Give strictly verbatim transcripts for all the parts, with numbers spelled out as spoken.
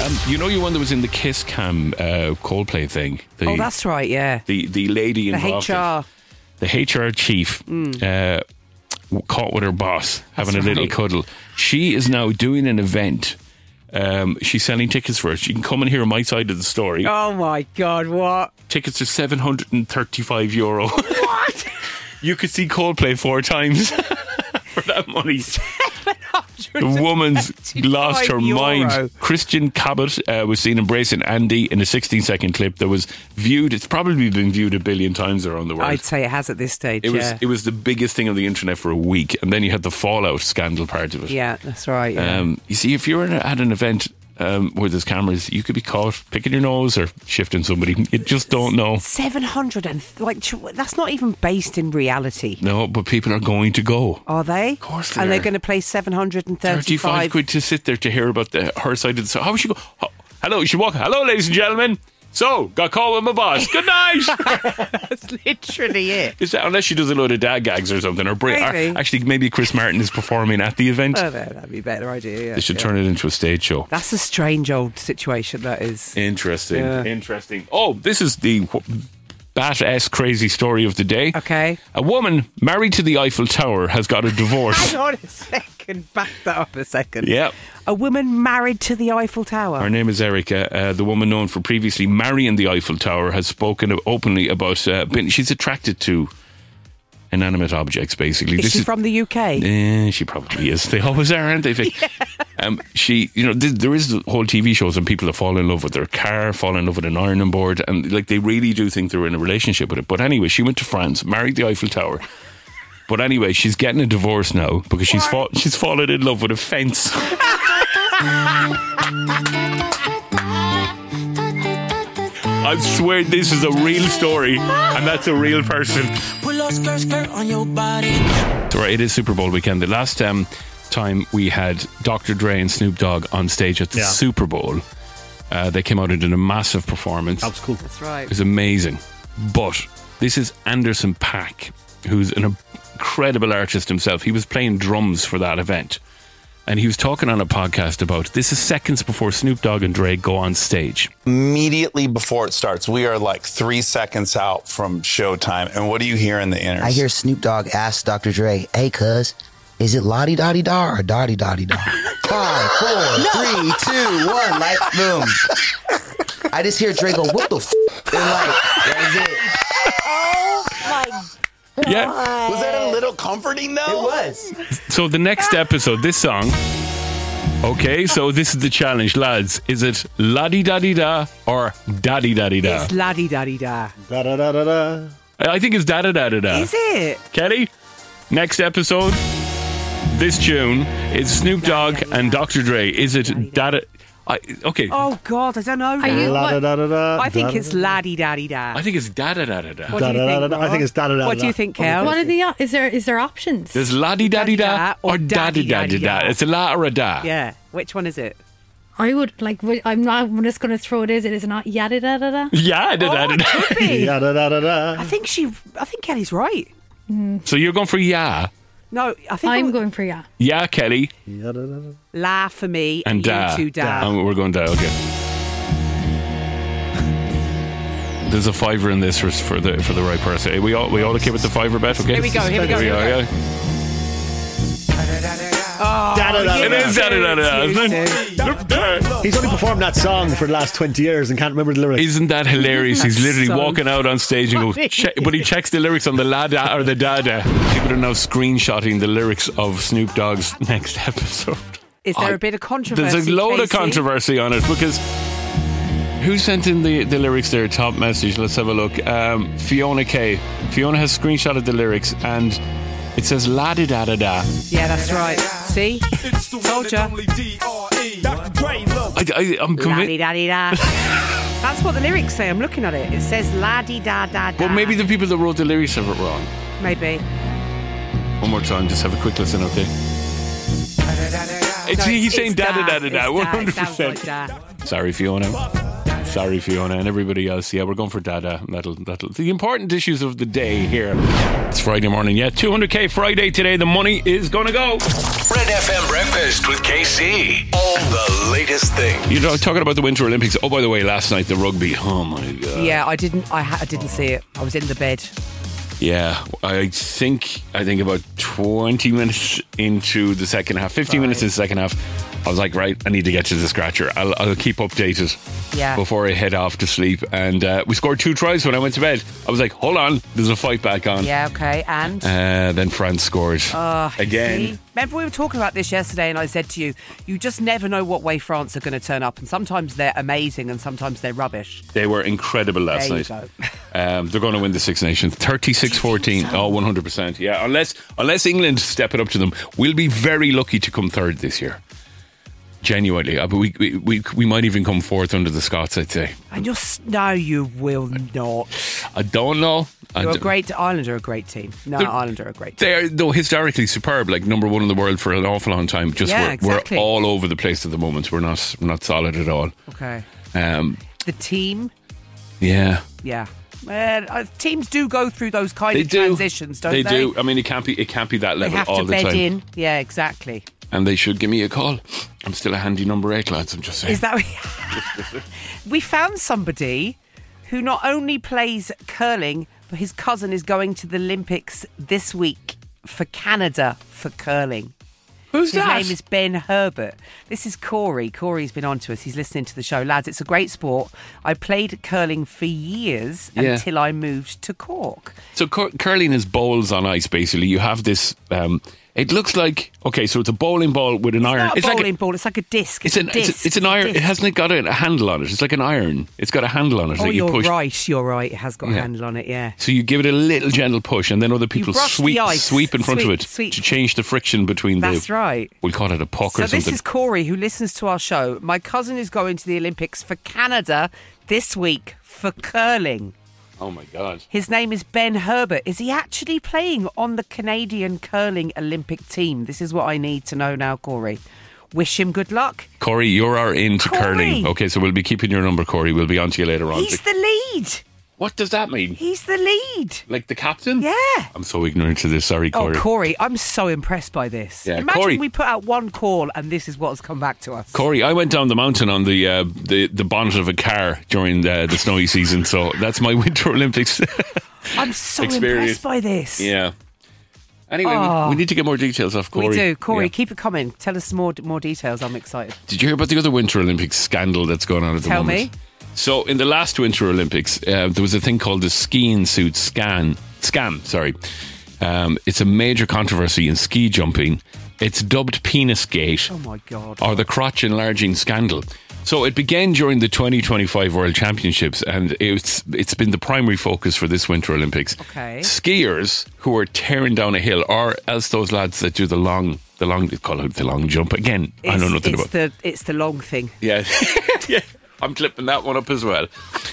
Um, you know, you one that was in the Kiss Cam uh, Coldplay thing. The, oh, that's right. Yeah. The the lady The involved. H R. The H R chief. Mm. Uh, caught with her boss having That's a little right. cuddle. She is now doing an event. Um, she's selling tickets for it. You can come and hear my side of the story. Oh my God! What? Tickets are seven hundred and thirty-five euro. What? You could see Coldplay four times for that money. The woman's lost her euro. mind. Christian Cabot uh, was seen embracing Andy in a sixteen second clip that was viewed. It's probably been viewed a billion times around the world. I'd say it has at this stage. It was yeah. it was the biggest thing on the internet for a week, and then you had the Fallout scandal part of it. Yeah, that's right. Yeah. Um, you see, if you're at an event um, where there's cameras, you could be caught picking your nose or shifting somebody. You just don't know. Seven hundred and th- like that's not even based in reality. No, but people are going to go. Are they? Of course they And are. they're going to pay seven hundred and Thirty-five thirty-five quid to sit there to hear about the her side of the. So how would she go? Oh, hello, you should walk. Hello, ladies and gentlemen. So, got caught with my boss. Good night. That's literally it. Is that, unless she does a load of dad gags or something, or, bring, or Maybe. actually maybe Chris Martin is performing at the event. Oh, that'd be a better idea. Yeah, They should yeah. turn it into a stage show. That's a strange old situation. That is Interesting. Yeah. Interesting. Oh, this is the bat-esque crazy story of the day. Okay. A woman married to the Eiffel Tower has got a divorce. Hang on a second. Back that up a second. Yep. A woman married to the Eiffel Tower. Her name is Erica. Uh, the woman known for previously marrying the Eiffel Tower has spoken openly about. Uh, being, she's attracted to inanimate objects. Basically, Is this she is from the U K? Eh, she probably is. They always are, aren't they, Vic? Yeah. Um, she, you know, th- there is whole T V shows and people that fall in love with their car, fall in love with an ironing board, and like they really do think they're in a relationship with it. But anyway, she went to France, married the Eiffel Tower. But anyway, she's getting a divorce now because she's fa- she's fallen in love with a fence. I swear this is a real story, and that's a real person. Pull up skirt, skirt on your body. So right, it is Super Bowl weekend. The last um, time we had Doctor Dre and Snoop Dogg on stage at the Yeah. Super Bowl, uh, they came out and did a massive performance. That was cool. That's right. It was amazing. But this is Anderson .Paak, who's an incredible artist himself. He was playing drums for that event. And he was talking on a podcast about this is seconds before Snoop Dogg and Dre go on stage. Immediately before it starts, we are like three seconds out from showtime. And what do you hear in the inners? I hear Snoop Dogg ask Doctor Dre, hey, cuz, is it la-di-da-di-da or da-di-da-di-da? Five, four, three, two, one, lights, boom. I just hear Dre go, what the f***? And like, that's it. Oh my Yeah. Was that a little comforting though? It was. So the next episode, this song. Okay, so this is the challenge, lads. Is it la-di-da-di-da or da-di-da-di-da? It's la-di-da-di-da. Da da da da da. I think it's da-da-da-da-da. Is it? Kelly, next episode, this tune is Snoop Dogg and Doctor Dre. Is it da-da... I, okay, Oh God, I don't know. Are you- now. La da da da da. I think da, it's da, da. la-di-da-di-da. I think it's da-da-da-da-da. What do you Da, da, da, think? da, da. I think it's da, da, da, What da. do you think, Kel? What are the is there is there options? There's la-di-da-di-da Da-di-da or or da-di-da-di-da. da-di-da-di-da. It's a la or a da. Yeah. Which one is it? I would like. wi- I'm not. I'm just going to throw it. Is it? Is it not? Yada da da da. Yeah, Oh, it da-da-da-da. could be. Da da da da I da. think she. I think Kelly's right. So you're going for yeah. No, I think I'm I'm going for yeah. Yeah, Kelly. Da da da da. la for me And and, da. you two da. And we're going da, okay. There's a fiver in this for, for the for the right person. Are we all we all okay with the fiver bet? Okay. Here we go, here we go, Here we here we are, go. yeah. Da da da It da. is da da da da, You isn't it? He's only performed that song for the last twenty years and can't remember the lyrics. Isn't that hilarious? He's literally so walking out on stage and goes, funny. check, but he checks the lyrics on the lada or the dada. People are now screenshotting the lyrics of Snoop Dogg's next episode. Is there I- a bit of controversy? There's a load of Casey? controversy on it because who sent in the, the lyrics there? Top message. Let's have a look. Um, Fiona K. Fiona has screenshotted the lyrics and it says la di da da da. Yeah, that's right. See? Told ya. I, I, I'm convinced. La-di-da-di-da. That's what the lyrics say. I'm looking at it. It says la-di-da-da-da. But maybe the people that wrote the lyrics have it wrong. Maybe. One more time, just have a quick listen, okay? It's, No, he's it's- saying it's da da da da. da da, It's one da. hundred It sounds like percent. da. Sorry, Fiona. Sorry, Fiona, and everybody else. Yeah, we're going for Dada. That'll, that'll. The important issues of the day here. It's Friday morning. Yeah, two hundred k Friday today. The money is going to go. Red F M Breakfast with K C. All the latest things. You know, talking about the Winter Olympics. Oh, by the way, last night the rugby. Oh my god. Yeah, I didn't. I, ha- I didn't see it. I was in the bed. Yeah, I think I think about twenty minutes into the second half, fifteen Right. minutes in the second half, I was like, right, I need to get to the scratcher. I'll, I'll keep updated Yeah. before I head off to sleep. And uh, we scored two tries when I went to bed. I was like, hold on, there's a fight back on. Yeah. Okay. And. Uh, then France scored Oh, again. see? Remember we were talking about this yesterday and I said to you, you just never know what way France are going to turn up, and sometimes they're amazing and sometimes they're rubbish. They were incredible last There you night. go. Um, they're going to win the Six Nations thirty-six fourteen. so? Oh, one hundred percent. Yeah, unless unless England step it up to them, we'll be very lucky to come third this year. Genuinely. Uh, but we, we, we, we might even come fourth under the Scots, I'd say. And you're s- no, you will not. I don't know. I You're a d- great Ireland are a great team. No, They're- Ireland are a great team. They're, though, historically superb, like number one in the world for an awful long time. Just Yeah, we're, exactly. we're all over the place at the moment. We're not we're not solid at all. Okay. Um, The team, yeah. yeah. Well, uh, teams do go through those kind They of do. transitions, don't they they? do. I mean, it can't be it can't be that They level have all to the bed time. in. Yeah, exactly. And they should give me a call. I'm still a handy number eight, lads. I'm just saying. Is that we found somebody who not only plays curling, but his cousin is going to the Olympics this week for Canada for curling. Who's His that? name is Ben Herbert. This is Corey. Corey's been on to us. He's listening to the show. Lads, it's a great sport. I played curling for years Yeah. until I moved to Cork. So cur- curling is bowls on ice. Basically, you have this. Um, it looks like okay. So it's a bowling ball with an It's iron. not a it's like bowling a, ball. It's like a disc. It's It's, an a disc. it's, a, it's an iron. It disc. hasn't got a, a handle on it. It's like an iron. It's got a handle on it Oh, that you you're push. right. You're right. It has got Yeah. a handle on it, yeah. So you give it a little gentle push, and then other people brush the sweep ice. sweep in front Sweep- of it sweep. to change the friction between That's the. right. We'll call it a puck So or something. this is Corey, who listens to our show. My cousin is going to the Olympics for Canada this week for curling. Oh my god! His name is Ben Herbert. Is he actually playing on the Canadian curling Olympic team? This is what I need to know now, Corey. Wish him good luck. Corey, you're our into Corey. curling. Okay, so we'll be keeping your number, Corey. We'll be on to you later on. He's the lead. What does that mean? He's the lead. Like the captain? Yeah. I'm so ignorant to this. Sorry, Corey. Oh, Corey, I'm so impressed by this. Yeah, Imagine Corey- we put out one call and this is what has come back to us. Corey, I went down the mountain on the uh, the, the bonnet of a car during the, the snowy season, so that's my Winter Olympics. I'm so experience. impressed by this. Yeah. Anyway, Oh. we, we need to get more details off Corey. We do. Corey, Yeah. keep it coming. Tell us more more details. I'm excited. Did you hear about the other Winter Olympics scandal that's going on at the Tell moment? me. So, in the last Winter Olympics, uh, there was a thing called the skiing suit scan scam. Sorry, um, it's a major controversy in ski jumping. It's dubbed Penis Gate. Oh my God. Or the crotch enlarging scandal. So it began during the twenty twenty-five World Championships, and it's it's been the primary focus for this Winter Olympics. Okay. Skiers who are tearing down a hill, or else those lads that do the long, the long, they call it the long jump. Again, I It's, know nothing it's about. the it's the long thing. Yeah, yeah. I'm clipping that one up as well.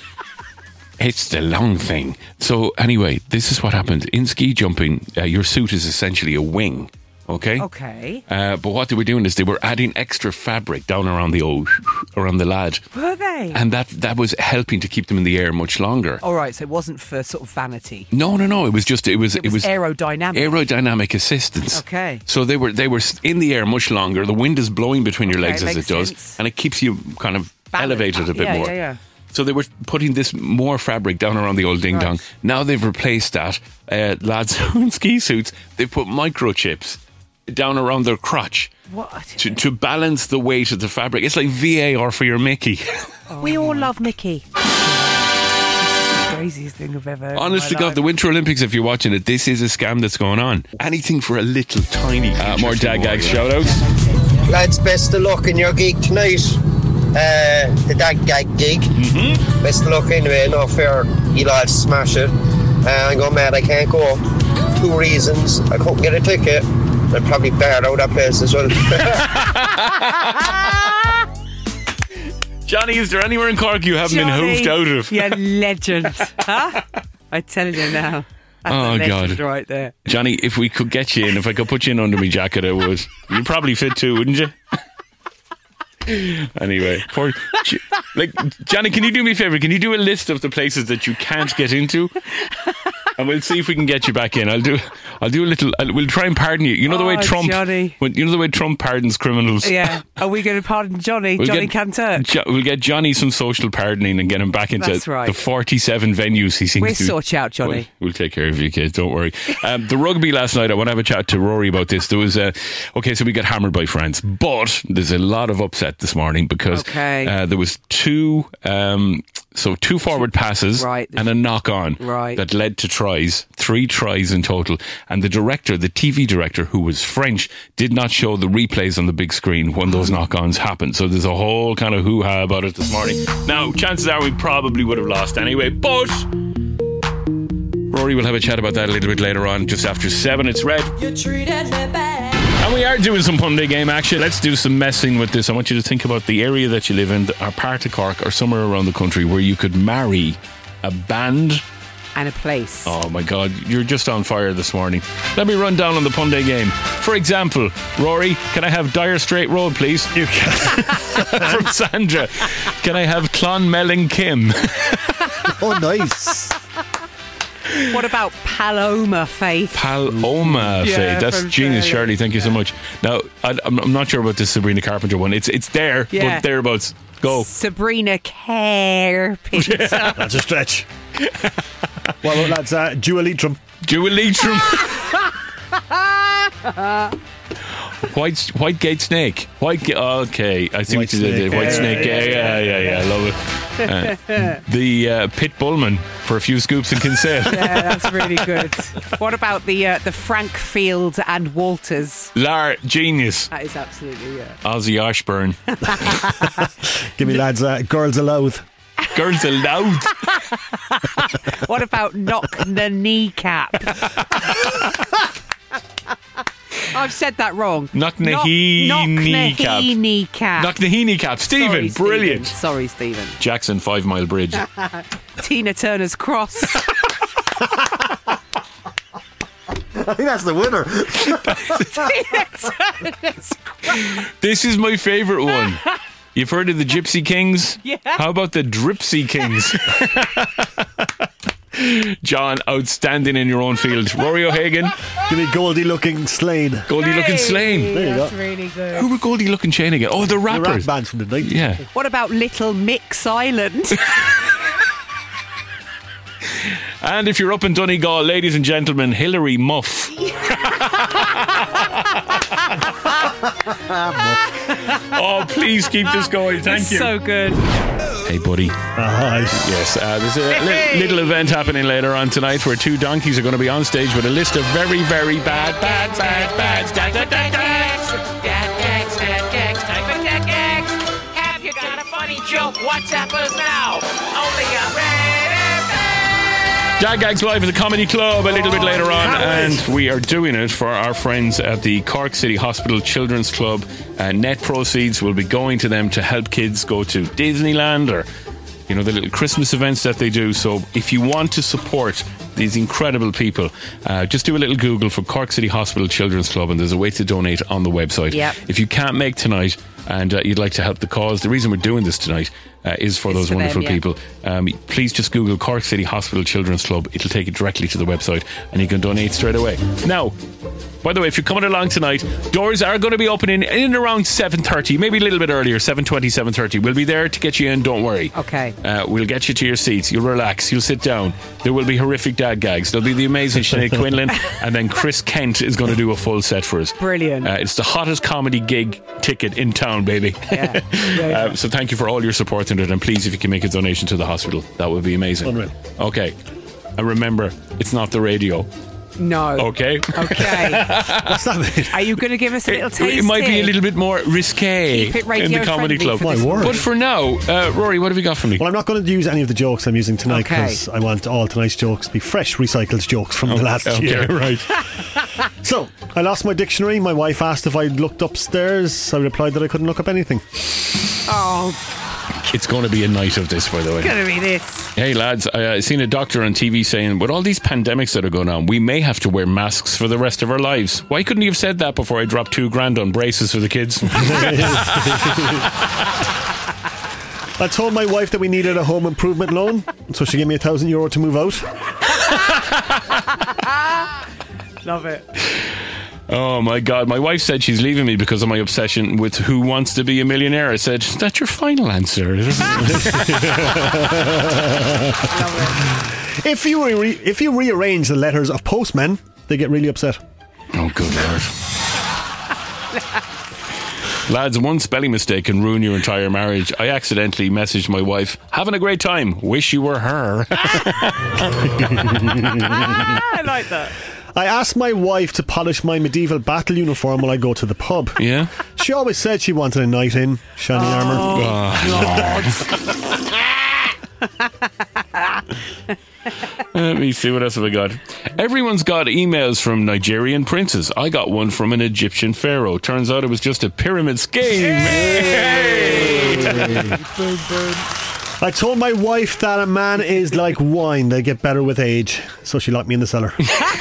It's the long thing. So anyway, this is what happened in ski jumping. Uh, your suit is essentially a wing. Okay. Okay. Uh, but what they were doing is they were adding extra fabric down around the old, around the lad, Were they? and that that was helping to keep them in the air much longer. All right. So it wasn't for sort of vanity. No, no, no. It was just it was It was aerodynamic. aerodynamic assistance. Okay. So they were they were in the air much longer. The wind is blowing between your Okay, legs as it makes does, sense. and it keeps you kind of Balance. elevated a bit Yeah, more. yeah, yeah. So they were putting this more fabric down around the old ding dong. Right. Now they've replaced that. Uh, lads in ski suits, they've put microchips down around their crotch What? to, to balance the weight of the fabric. It's like V A R for your Mickey. We all love Mickey. This is the craziest thing I've ever heard. in Honest my to God, life. the Winter Olympics, if you're watching it, this is a scam that's going on. Anything for a little tiny. Uh, more dad gags shout outs. Lads, best of luck in your gig tonight. Uh, the Dad Gag gig. Mm-hmm. Best of luck anyway. No fair. You'll all smash it. Uh, I'm going mad. I can't go. Two reasons. I couldn't get a ticket. I'd probably barred out that place as well. Johnny, is there anywhere in Cork you haven't Johnny, been hoofed out of? You legend. Huh? I tell you now. That's Oh, a legend God. right there. Johnny, if we could get you in, if I could put you in under my jacket, I would. You'd probably fit too, wouldn't you? Anyway, poor, like Johnny, can you do me a favour? Can you do a list of the places that you can't get into, and we'll see if we can get you back in. I'll do, I'll do a little. I'll, we'll try and pardon you. You know the way Oh, Trump, Johnny. when, you know the way Trump pardons criminals. Yeah. Are we going to pardon Johnny? We'll Johnny get- Canturk? Jo- we'll get Johnny some social pardoning and get him back into That's right. the forty-seven venues he seems We'll to. sort you out, Johnny. We'll, we'll take care of you, kids. Don't worry. Um, the rugby last night. I want to have a chat to Rory about this. There was a okay, so we got hammered by France, but there's a lot of upset this morning because Okay. uh, there was two. Um, So two forward passes Right. and a knock on Right. that led to tries, three tries in total. And the director, the T V director, who was French, did not show the replays on the big screen when those knock ons happened. So there's a whole kind of hoo-ha about it this morning. Now, chances are we probably would have lost anyway, but Rory will have a chat about that a little bit later on, just after seven. It's Red. You treated me bad. And we are doing some Punday game action. Let's do some messing with this. I want you to think about the area that you live in, or part of Cork, or somewhere around the country where you could marry a band. And a place. Oh my God, you're just on fire this morning. Let me run down on the Punday game. For example, Rory, can I have Dyer Straight Road, please? You can. From Sandra. Can I have Clonmelon Kim? Oh, nice. What about Paloma Faith? Paloma, Yeah, Faye. That's from genius, Fairley. Charlie. Thank you so much. Now, I, I'm, I'm not sure about this Sabrina Carpenter one. It's it's there, Yeah. but thereabouts. Go. Sabrina Carpenter. That's a stretch. Well, lads, uh, Dua Leitrim. Dua Leitrim. White Whitegate Snake. White. Okay, I see White what you did. Snake, there. White yeah, Snake. Yeah, yeah, yeah, yeah, yeah. I love it. Uh, the uh, Pit Bullman for a few scoops in Kinsale. Yeah, that's really good. What about the uh, the Frankfield and Walters? Lar Genius. That is absolutely yeah. Ozzy Ashburn. Give me, lads, uh, Girls Aloud. Girls Aloud. What about Knock the Kneecap? I've said that wrong. Knock the kneecap. Kneecap. Knock the kneecap. Stephen, Sorry, brilliant. Stephen. Sorry, Stephen. Jackson Five Mile Bridge. Tina Turner's Cross. I think that's the winner. Tina Turner's Cross. This is my favourite one. You've heard of the Gypsy Kings? Yeah. How about the Dripsy Kings? John, outstanding in your own field. Rory O'Hagan, Give me Goldie Looking Slane. Goldie Looking Slane. There you That's go. really good. Who were Goldie Looking Shane again? Oh, the The rap rappers. band from the nineties. Yeah. What about Little Mix Island? And if you're up in Donegal, ladies and gentlemen, Hilary Muff. Oh, please keep this going. Thank It's you. so good. Hey, buddy. Aye. Yes, uh, there's a li- little event happening later on tonight where two donkeys are going to be on stage with a list of very, very bad, bad, bad, bad, bad, bad, bad, bad. Dad gags, dad gags, time for dad gags. Have you got a funny joke? WhatsApp us now. Only a red Dad Gags Live at the Comedy Club a little bit later on, and we are doing it for our friends at the Cork City Hospital Children's Club. Uh, net proceeds will be going to them to help kids go to Disneyland or, you know, the little Christmas events that they do. So if you want to support these incredible people, uh, just do a little Google for Cork City Hospital Children's Club, and there's a way to donate on the website. Yep. If you can't make tonight and uh, you'd like to help the cause, the reason we're doing this tonight uh, is for those for them, wonderful yeah. people. Um, please just Google Cork City Hospital Children's Club. It'll take you directly to the website and you can donate straight away. Now, by the way, if you're coming along tonight, doors are going to be opening in and around seven thirty, maybe a little bit earlier, seven twenty, seven thirty. We'll be there to get you in, don't worry. Okay. Uh, we'll get you to your seats. You'll relax. You'll sit down. There will be horrific dad gags. There'll be the amazing Sinead Quinlan, and then Chris Kent is going to do a full set for us. Brilliant. Uh, it's the hottest comedy gig ticket in town, baby. Yeah. Yeah, yeah. Uh, so thank you for all your support in it, and please, if you can make a donation to the hospital, that would be amazing. Unreal. Okay. And remember, it's not the radio. No. Okay. Okay. What's that mean? Are you going to give us a little It, taste? it might be a little bit more risque Keep it in radio the comedy friendly club. for this My word. But for now, uh, Rory, what have you got for me? Well, I'm not going to use any of the jokes I'm using tonight Okay. because I want all tonight's jokes to be fresh, recycled jokes from the last okay, year. right. So, I lost my dictionary. My wife asked if I'd looked upstairs. I replied that I couldn't look up anything. Oh, It's going to be a night of this, by the way. It's going to be this. Hey, lads, I uh, seen a doctor on T V saying, with all these pandemics that are going on, we may have to wear masks for the rest of our lives. Why couldn't you have said that before I dropped two grand on braces for the kids? I told my wife that we needed a home improvement loan, so she gave me a thousand euro to move out. Love it. Oh my God, my wife said she's leaving me because of my obsession with Who Wants to Be a Millionaire. I said, is that your final answer? If you re- if you rearrange the letters of postmen, they get really upset. Oh, good Lord. Lads, one spelling mistake can ruin your entire marriage. I accidentally messaged my wife, having a great time, wish you were her. I like that. I asked my wife to polish my medieval battle uniform while I go to the pub. Yeah? She always said she wanted a night in shiny Oh, armour. Oh. Let me see, what else have I got? Everyone's got emails from Nigerian princes. I got one from an Egyptian pharaoh. Turns out it was just a pyramid scheme. Hey! I told my wife that a man is like wine. They get better with age. So she locked me in the cellar.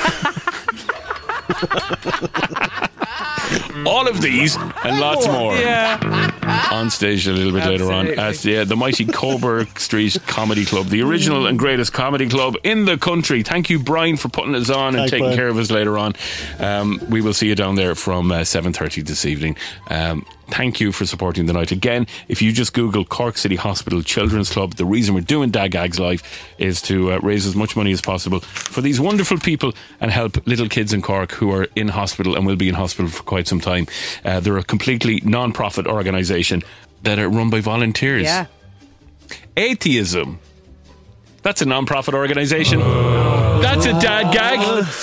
All of these and lots more. Yeah. On stage a little bit Absolutely. later on at the, uh, the mighty Coburg Street Comedy Club, the original and greatest comedy club in the country. Thank you, Brian, for putting us on and Thanks, taking Brian. care of us later on. Um, we will see you down there from uh, seven thirty this evening. Um, thank you for supporting the night. Again, if you just Google Cork City Hospital Children's Club, the reason we're doing Dag Gags Live is to uh, raise as much money as possible for these wonderful people and help little kids in Cork who are in hospital and will be in hospital for quite some time. Uh, they're a completely non-profit organisation that are run by volunteers. Yeah. Atheism. That's a non-profit organisation. That's a dad gag.